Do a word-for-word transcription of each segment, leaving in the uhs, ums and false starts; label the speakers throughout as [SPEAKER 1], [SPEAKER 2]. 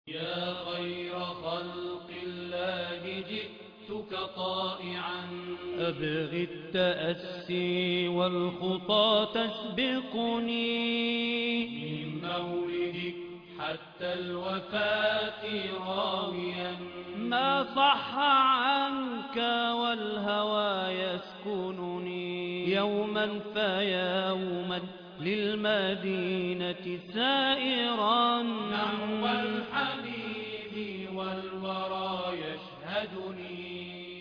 [SPEAKER 1] يا خير خلق الله جئتك طائعا
[SPEAKER 2] أبغي التأسي والخطى تسبقني
[SPEAKER 1] من مولدك حتى الوفاة راويا
[SPEAKER 2] ما صح عنك والهوى يسكنني يوما فيوما للمدينة سائرا
[SPEAKER 1] نحو الحبيب والورى يشهدني.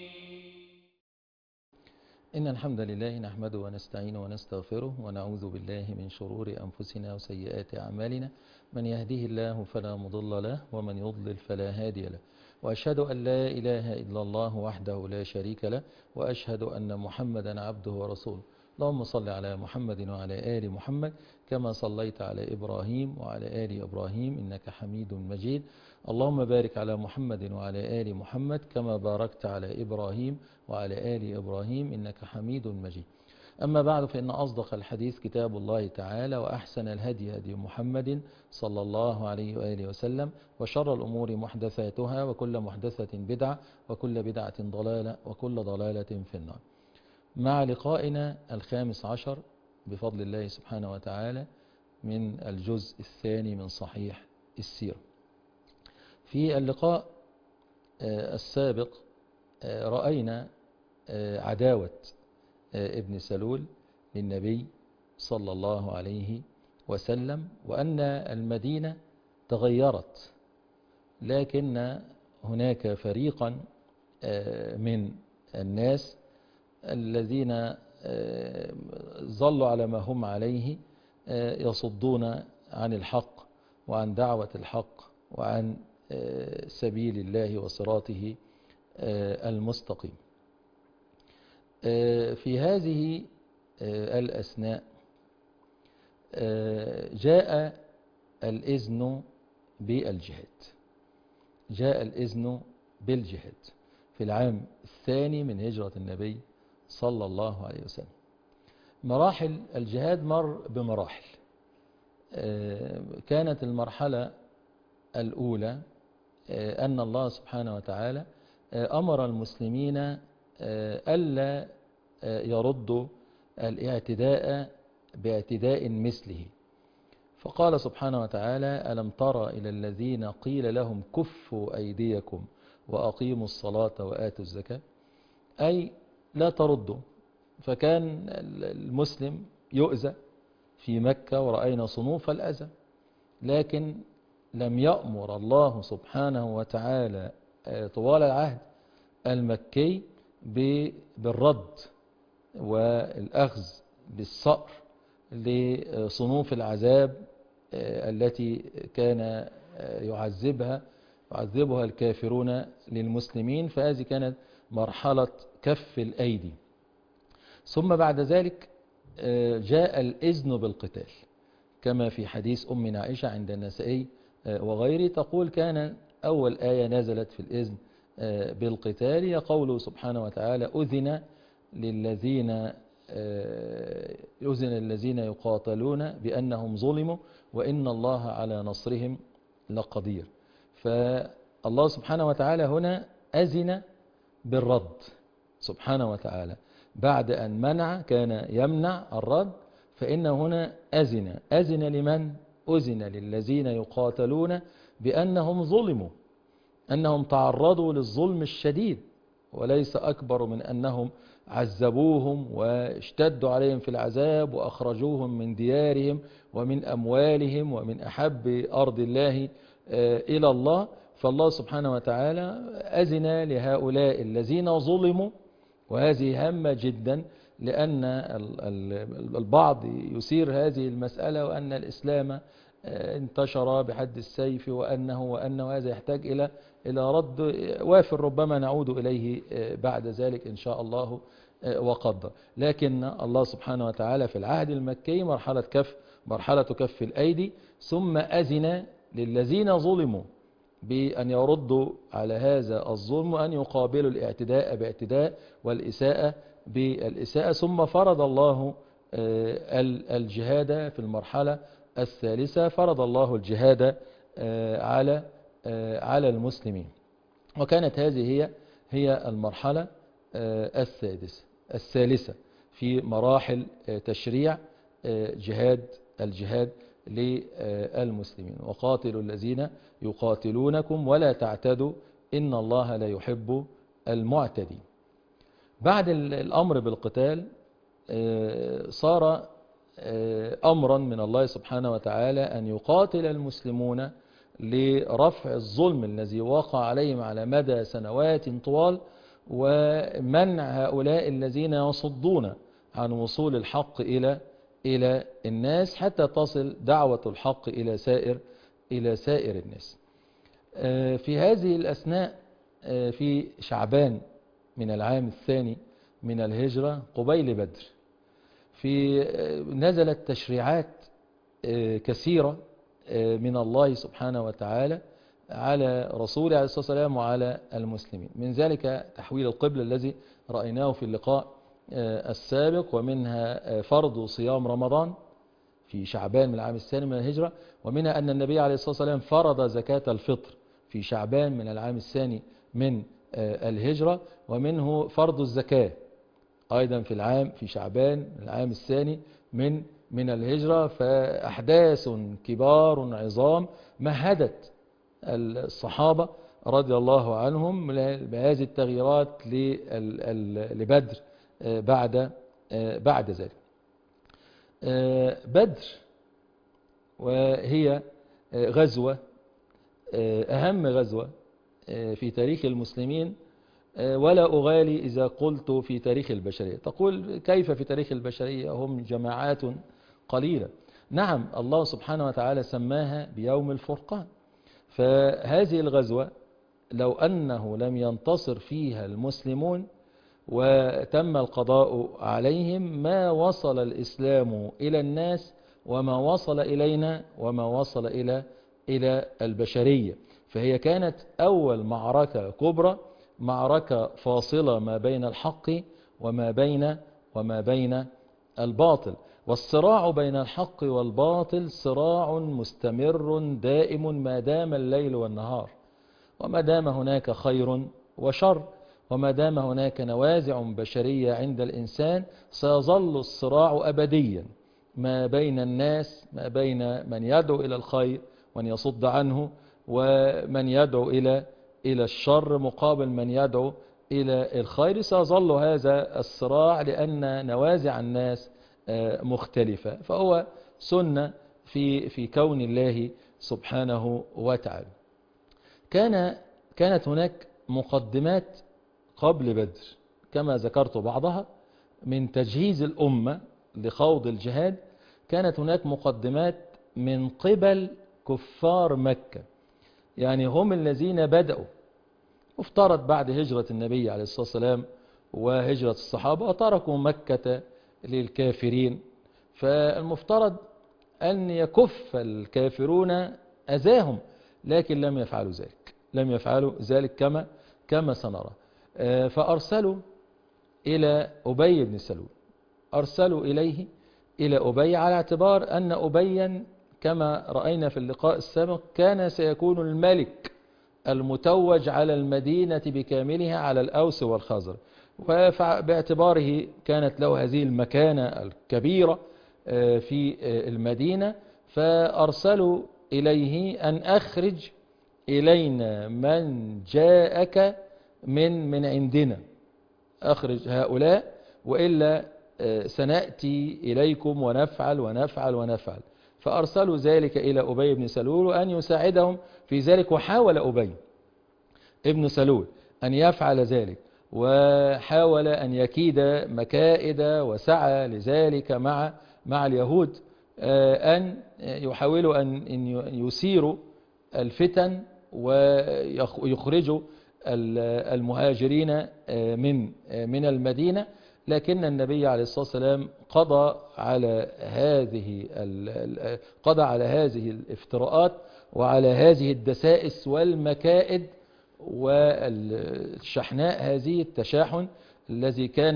[SPEAKER 3] إن الحمد لله نحمده ونستعينه ونستغفره ونعوذ بالله من شرور أنفسنا وسيئات أعمالنا، من يهده الله فلا مضل له ومن يضلل فلا هادي له، وأشهد أن لا إله إلا الله وحده لا شريك له، وأشهد أن محمدا عبده ورسوله. اللهم صل على محمد وعلى آل محمد كما صليت على إبراهيم وعلى آل إبراهيم إنك حميد مجيد. اللهم بارك على محمد وعلى آل محمد كما باركت على إبراهيم وعلى آل إبراهيم إنك حميد مجيد. أما بعد، فإن أصدق الحديث كتاب الله تعالى، وأحسن الهدي هدي محمد صلى الله عليه وآله وسلم، وشر الأمور محدثاتها، وكل محدثة بدعة، وكل بدعة ضلالة، وكل ضلالة في النار. مع لقائنا الخامس عشر بفضل الله سبحانه وتعالى من الجزء الثاني من صحيح السيرة. في اللقاء السابق رأينا عداوة ابن سلول للنبي صلى الله عليه وسلم، وأن المدينة تغيرت، لكن هناك فريقا من الناس الذين ظلوا على ما هم عليه، يصدون عن الحق وعن دعوة الحق وعن سبيل الله وصراطه المستقيم. في هذه الأثناء جاء الإذن بالجهاد جاء الإذن بالجهاد في العام الثاني من هجرة النبي صلى الله عليه وسلم. مراحل الجهاد مر بمراحل. كانت المرحلة الأولى أن الله سبحانه وتعالى أمر المسلمين ألا يردوا الاعتداء باعتداء مثله، فقال سبحانه وتعالى: ألم تر إلى الذين قيل لهم كفوا أيديكم وأقيموا الصلاة وآتوا الزكاة، أي لا تردوا. فكان المسلم يؤذى في مكة ورأينا صنوف الأذى، لكن لم يأمر الله سبحانه وتعالى طوال العهد المكي بالرد والأخذ بالصقر لصنوف العذاب التي كان يعذبها يعذبها الكافرون للمسلمين. فهذه كانت مرحلة كف الأيدي. ثم بعد ذلك جاء الإذن بالقتال، كما في حديث أمنا عائشة عند النسائي وغيره، تقول: كان أول آية نزلت في الإذن بالقتال هي قوله سبحانه وتعالى: أذن للذين أذن الذين يقاتلون بأنهم ظلموا وإن الله على نصرهم لقدير. فالله سبحانه وتعالى هنا أذن بالرد سبحانه وتعالى، بعد أن منع كان يمنع الرد، فإن هنا أذن أذن لمن؟ أذن للذين يقاتلون بأنهم ظلموا، أنهم تعرضوا للظلم الشديد، وليس أكبر من أنهم عذبوهم واشتدوا عليهم في العذاب وأخرجوهم من ديارهم ومن أموالهم ومن أحب أرض الله إلى الله. فالله سبحانه وتعالى أذن لهؤلاء الذين ظلموا، وهذه هامة جدا، لأن البعض يثير هذه المسألة وأن الإسلام انتشر بحد السيف وأنه وأنه هذا يحتاج إلى إلى رد وافر، ربما نعود إليه بعد ذلك إن شاء الله وقدر. لكن الله سبحانه وتعالى في العهد المكي مرحلة كف مرحلة كف الأيدي، ثم أذن للذين ظلموا بأن يردوا على هذا الظلم وأن يقابلوا الاعتداء باعتداء والإساءة بالإساءة. ثم فرض الله الجهاد في المرحلة الثالثة، فرض الله الجهاد على على المسلمين. وكانت هذه هي هي المرحلة السادسة الثالثة في مراحل تشريع جهاد الجهاد للمسلمين. وقاتلوا الذين يقاتلونكم ولا تعتدوا إن الله لا يحب المعتدين. بعد الأمر بالقتال صار أمرا من الله سبحانه وتعالى أن يقاتل المسلمون لرفع الظلم الذي وقع عليهم على مدى سنوات طوال، ومنع هؤلاء الذين يصدون عن وصول الحق إلى إلى الناس حتى تصل دعوة الحق إلى سائر إلى سائر الناس. في هذه الأثناء في شعبان من العام الثاني من الهجرة قبيل بدر في نزلت تشريعات كثيرة من الله سبحانه وتعالى على رسوله عليه الصلاة والسلام وعلى المسلمين. من ذلك تحويل القبلة الذي رأيناه في اللقاء السابق، ومنها فرض صيام رمضان في شعبان من العام الثاني من الهجرة، ومنها أن النبي عليه الصلاة والسلام فرض زكاة الفطر في شعبان من العام الثاني من الهجرة، ومنه فرض الزكاة أيضا في العام في شعبان من العام الثاني من من الهجرة. فأحداث كبار عظام مهدت الصحابة رضي الله عنهم بهذه التغييرات لبدر بعد بعد ذلك. بدر وهي غزوة أهم غزوة في تاريخ المسلمين، ولا أغالي إذا قلت في تاريخ البشرية. تقول كيف في تاريخ البشرية هم جماعات قليلة؟ نعم، الله سبحانه وتعالى سماها بيوم الفرقان. فهذه الغزوة لو أنه لم ينتصر فيها المسلمون وتم القضاء عليهم ما وصل الإسلام إلى الناس وما وصل إلينا وما وصل إلى إلى البشرية. فهي كانت أول معركة كبرى، معركة فاصلة ما بين الحق وما بين وما بين الباطل. والصراع بين الحق والباطل صراع مستمر دائم ما دام الليل والنهار، وما دام هناك خير وشر، وما دام هناك نوازع بشرية عند الإنسان سيظل الصراع أبديا ما بين الناس، ما بين من يدعو إلى الخير ومن يصد عنه، ومن يدعو إلى إلى الشر مقابل من يدعو إلى الخير. سيظل هذا الصراع لأن نوازع الناس مختلفة، فهو سنة في في كون الله سبحانه وتعالى. كان كانت هناك مقدمات قبل بدر كما ذكرت بعضها من تجهيز الأمة لخوض الجهاد. كانت هناك مقدمات من قبل كفار مكة، يعني هم الذين بدأوا. افترض بعد هجرة النبي عليه الصلاة والسلام وهجرة الصحابة وتركوا مكة للكافرين، فالمفترض أن يكف الكافرون أذاهم، لكن لم يفعلوا ذلك لم يفعلوا ذلك كما كما سنرى. فأرسلوا إلى أبي بن سلول، أرسلوا إليه إلى أبي على اعتبار أن أبيا كما رأينا في اللقاء السابق كان سيكون الملك المتوج على المدينة بكاملها على الأوس والخزرج، وباعتباره كانت له هذه المكانة الكبيرة في المدينة، فأرسلوا إليه أن أخرج إلينا من جاءك من من عندنا، أخرج هؤلاء وإلا سنأتي إليكم ونفعل ونفعل ونفعل. فأرسلوا ذلك إلى أبي بن سلول وأن يساعدهم في ذلك، وحاول أبي ابن سلول أن يفعل ذلك، وحاول أن يكيد مكائد وسعى لذلك مع مع اليهود، أن يحاولوا أن يثيروا الفتن ويخرجوا المهاجرين من من المدينة. لكن النبي عليه الصلاة والسلام قضى على هذه قضى على هذه الافتراءات وعلى هذه الدسائس والمكائد والشحناء، هذه التشاحن الذي كان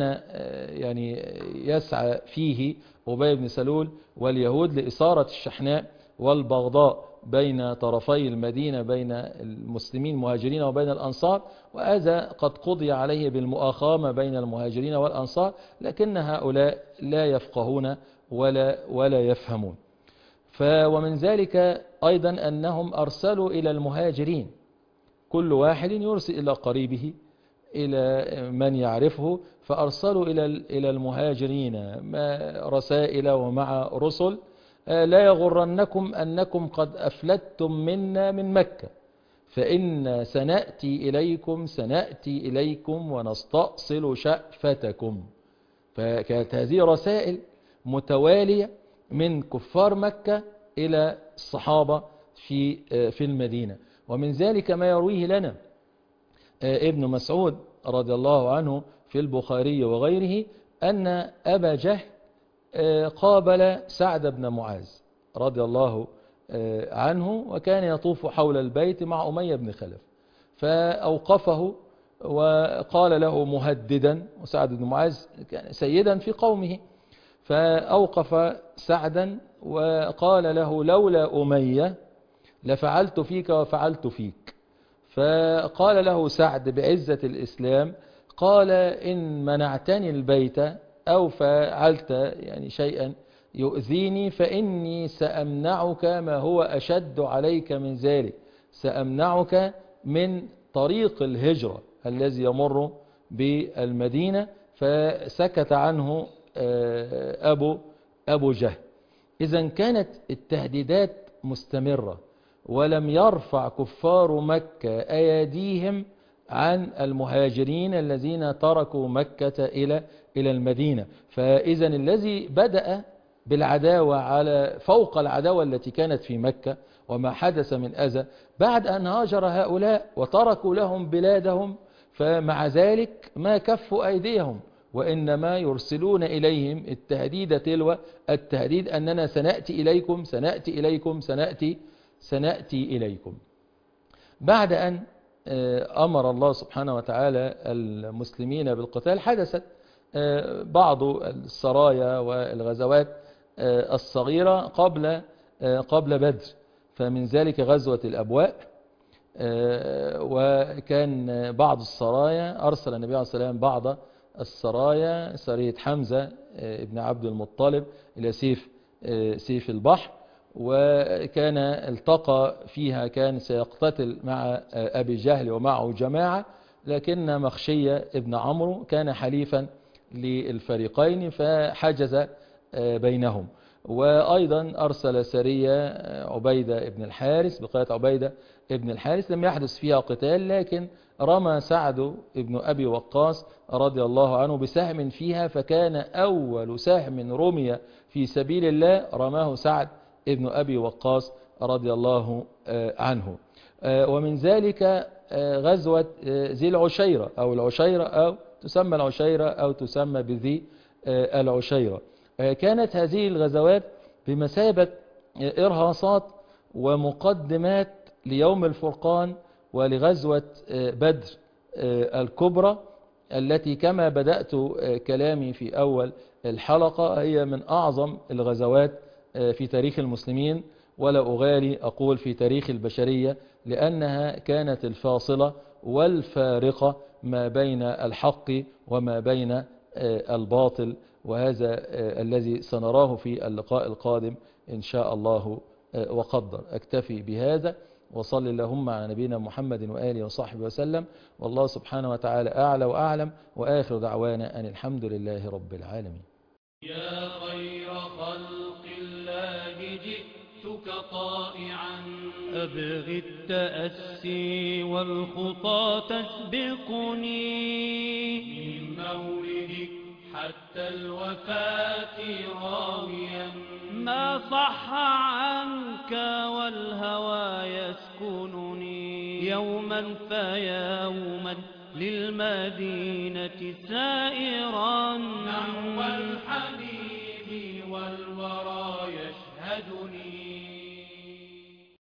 [SPEAKER 3] يعني يسعى فيه أبي بن سلول واليهود لإثارة الشحناء والبغضاء بين طرفي المدينة بين المسلمين المهاجرين وبين الأنصار، وهذا قد قضي عليه بالمؤاخاة ما بين المهاجرين والأنصار، لكن هؤلاء لا يفقهون ولا, ولا يفهمون. ومن ذلك أيضا أنهم أرسلوا إلى المهاجرين، كل واحد يرسل إلى قريبه إلى من يعرفه، فأرسلوا إلى إلى المهاجرين رسائل ومع رسل: لا يغرنكم أنكم قد أفلتم منا من مكة، فإن سنأتي إليكم سنأتي إليكم ونستأصل شأفتكم. فكانت هذه رسائل متوالية من كفار مكة إلى الصحابة في في المدينة. ومن ذلك ما يرويه لنا ابن مسعود رضي الله عنه في البخاري وغيره أن أبا جهل قابل سعد بن معاذ رضي الله عنه، وكان يطوف حول البيت مع أمية بن خلف، فأوقفه وقال له مهددا، وسعد بن معاذ كان سيدا في قومه، فأوقف سعدا وقال له: لولا أمية لفعلت فيك وفعلت فيك. فقال له سعد بعزة الإسلام، قال: إن منعتني البيت أو فعلت يعني شيئا يؤذيني فإني سأمنعك ما هو أشد عليك من ذلك، سأمنعك من طريق الهجرة الذي يمر بالمدينة. فسكت عنه أبو, أبو جهل. إذن كانت التهديدات مستمرة، ولم يرفع كفار مكة أيديهم عن المهاجرين الذين تركوا مكة إلى إلى المدينة. فإذا الذي بدأ بالعداوة على فوق العداوة التي كانت في مكة وما حدث من أذى بعد أن هاجر هؤلاء وتركوا لهم بلادهم، فمع ذلك ما كفوا أيديهم، وإنما يرسلون إليهم التهديد تلو التهديد: أننا سنأتي إليكم سنأتي إليكم سنأتي سنأتي إليكم. بعد أن أمر الله سبحانه وتعالى المسلمين بالقتال، حدثت بعض السرايا والغزوات الصغيرة قبل قبل بدر، فمن ذلك غزوة الأبواء. وكان بعض السرايا أرسل النبي عليه الصلاة والسلام بعض السرايا، سرية حمزة ابن عبد المطلب إلى سيف سيف البحر، وكان التقى فيها، كان سيقتتل مع أبي جهل ومعه جماعة، لكن مخشية ابن عمرو كان حليفا للفريقين فحجز بينهم. وأيضا أرسل سرية عبيدة ابن الحارث بقيادة عبيدة ابن الحارث، لم يحدث فيها قتال، لكن رمى سعد ابن أبي وقاص رضي الله عنه بسهم فيها، فكان أول سهم رمي في سبيل الله رماه سعد ابن أبي وقاص رضي الله عنه. ومن ذلك غزوة ذي العشيرة أو العشيرة أو تسمى العشيرة أو تسمى بذي العشيرة. كانت هذه الغزوات بمثابة إرهاصات ومقدمات ليوم الفرقان ولغزوة بدر الكبرى، التي كما بدأت كلامي في أول الحلقة هي من أعظم الغزوات في تاريخ المسلمين، ولا أغالي أقول في تاريخ البشرية، لأنها كانت الفاصلة والفارقة ما بين الحق وما بين الباطل، وهذا الذي سنراه في اللقاء القادم إن شاء الله وقدر. أكتفي بهذا، وصل اللهم على نبينا محمد وآله وصحبه وسلم، والله سبحانه وتعالى أعلى وأعلم، وآخر دعوانا أن الحمد لله رب العالمين.
[SPEAKER 1] يا خير خلق الله جئتك طائعا
[SPEAKER 2] أبغي التأسي والخطى تسبقني
[SPEAKER 1] من مولدك حتى الوفاة راويا
[SPEAKER 2] ما صح عنك والهوى يسكنني يوما فيوما للمدينة سائرا
[SPEAKER 1] نحو الحبيب والورى يشهدني